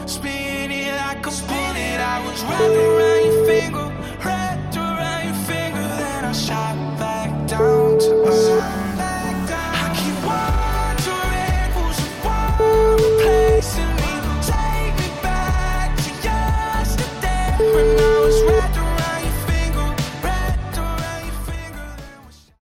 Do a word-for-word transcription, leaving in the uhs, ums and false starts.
Spin it like a bullet. I was wrapped around your finger, wrapped around your finger. Then I shot back down.